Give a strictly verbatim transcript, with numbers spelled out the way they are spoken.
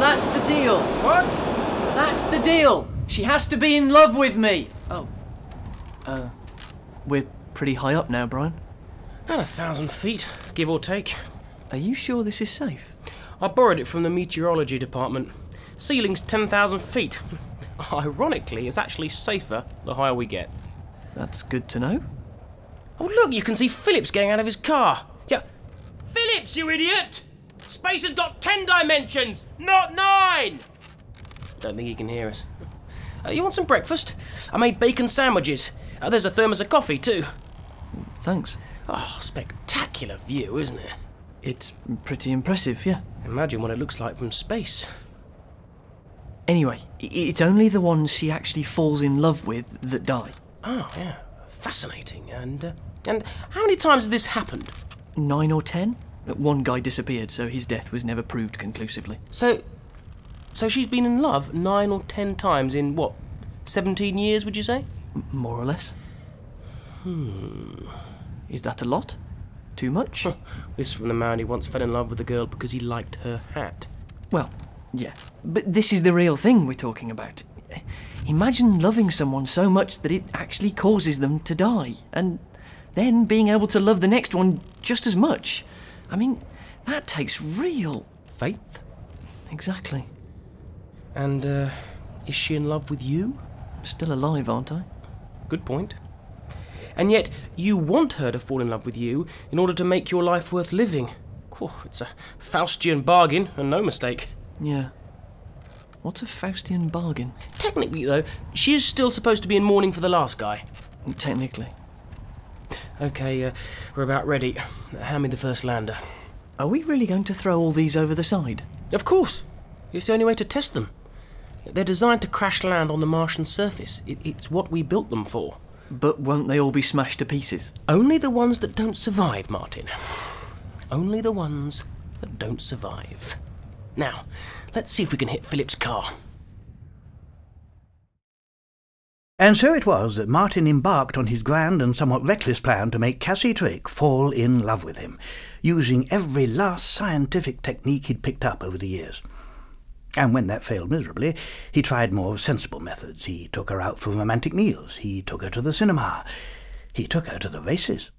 that's the deal. What? That's the deal. She has to be in love with me. Oh. Uh, we're pretty high up now, Brian. About a thousand feet, give or take. Are you sure this is safe? I borrowed it from the meteorology department. Ceiling's ten thousand feet. Ironically, it's actually safer the higher we get. That's good to know. Oh, look, you can see Phillips getting out of his car. Yeah. Phillips, you idiot! Space has got ten dimensions, not nine! Don't think he can hear us. Uh, you want some breakfast? I made bacon sandwiches. Uh, there's a thermos of coffee, too. Thanks. Oh, spectacular view, isn't it? It's pretty impressive, yeah. Imagine what it looks like from space. Anyway, it's only the ones she actually falls in love with that die. Oh, yeah. Fascinating. And, uh, and how many times has this happened? Nine or ten? One guy disappeared, so his death was never proved conclusively. So, so she's been in love nine or ten times in, what, seventeen years, would you say? M- more or less. Hmm. Is that a lot? Too much? Huh. This from the man who once fell in love with a girl because he liked her hat. Well, yeah. But this is the real thing we're talking about. Imagine loving someone so much that it actually causes them to die, and then being able to love the next one just as much. I mean, that takes real... faith? Exactly. And, uh, is she in love with you? Still alive, aren't I? Good point. And yet, you want her to fall in love with you in order to make your life worth living. Oh, it's a Faustian bargain, and no mistake. Yeah. What's a Faustian bargain? Technically, though, she is still supposed to be in mourning for the last guy. Technically. OK, uh, we're about ready. Hand me the first lander. Are we really going to throw all these over the side? Of course. It's the only way to test them. They're designed to crash land on the Martian surface. It, it's what we built them for. But won't they all be smashed to pieces? Only the ones that don't survive, Martin. Only the ones that don't survive. Now, let's see if we can hit Philip's car. And so it was that Martin embarked on his grand and somewhat reckless plan to make Cassie Drake fall in love with him, using every last scientific technique he'd picked up over the years. And when that failed miserably, he tried more sensible methods. He took her out for romantic meals. He took her to the cinema. He took her to the races.